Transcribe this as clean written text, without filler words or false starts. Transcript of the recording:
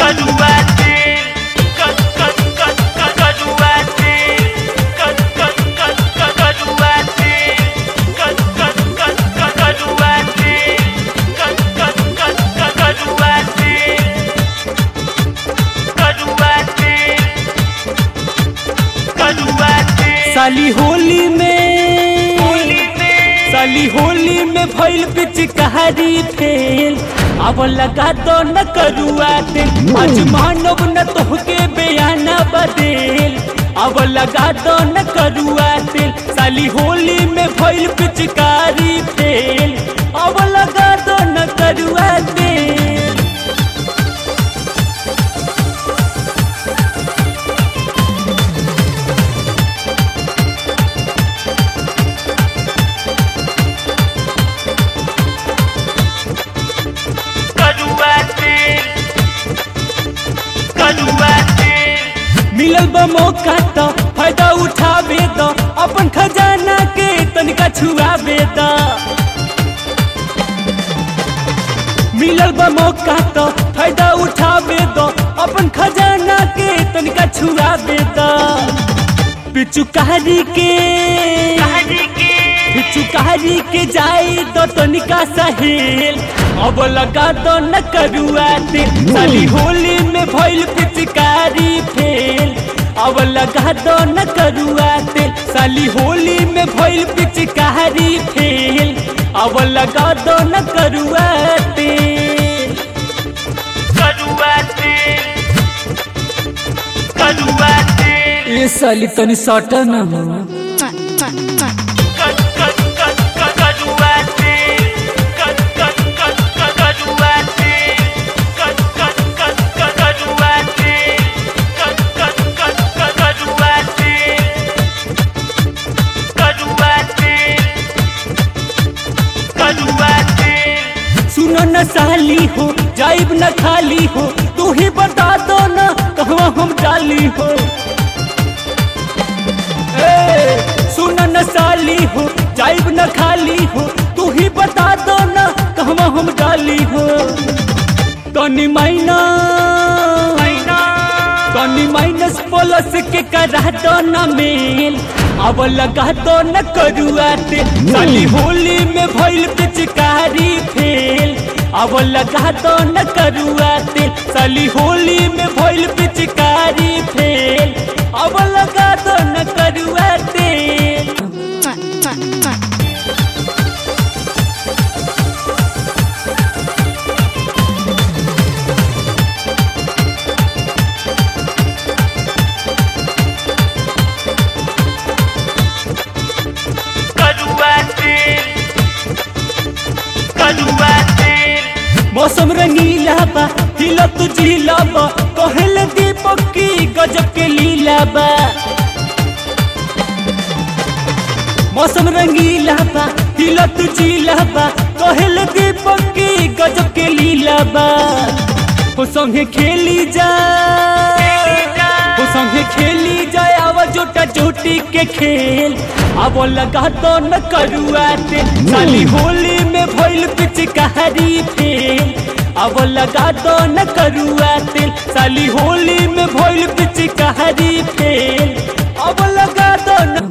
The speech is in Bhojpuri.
साली होली में भइल पिचकारी फेल। अब लगा तो न करुआ तेल, आज मानव न तोहके बयाना बदेल। अब लगा तो न करुआ तेल, साली होली में भइल पिचकारी फेल। अब लगा तो न करुआ तेल। मिलल बा मौका तो फायदा उठावे दो, अपन खजाना के तनिका छुआवे दो। मिलल बा मौका तो फायदा उठावे दो, अपन खजाना के तनिका छुआवे दो। पिचुकारी के जाई दो तनिका सहेल। अब लगा दो न करुआ तेल, साली होली में भइल पिचकारी फेल। अब लगा दो न करुआ तेल, साली होली में भइल पिचकारी फेल। अब लगा दो न करुआ तेल। ये साली तनी सटा न हो। सुनो न साली हो, जाइब न खाली हो, तू ही बता दो न कहवा हम डाली हो। सुनो न साली हो, जाइब न खाली हो, तू ही बता दो न कहवा हम डाली हो। तनी माइनस प्लस के करा दो न मेल। अब लगा दो न करुआ तेल, साली होली में भइल पिचकारी फेल। अब लगा दो न करुआ तेल, साली होली में भइल पिचकारी फेल। अब लगा दो न करुआ तेल। मौसम रंगीला बा, हिला तू झीला बा, कहल दीपक की गजब के लीला बा। मौसम रंगीला बा, हिला तू झीला बा, कहल दीपक की गजब के लीला बा। हो संगे खेली जा, हो संगे खेली जाए आवा जोटा जोटी के खेल। अब लगा तो न करुआ तेल, साली होली में भइल पिचकारी फेल। अब लगा तो न करुआ तेल, साली होली में भइल पिचकारी फेल। अब लगा तो न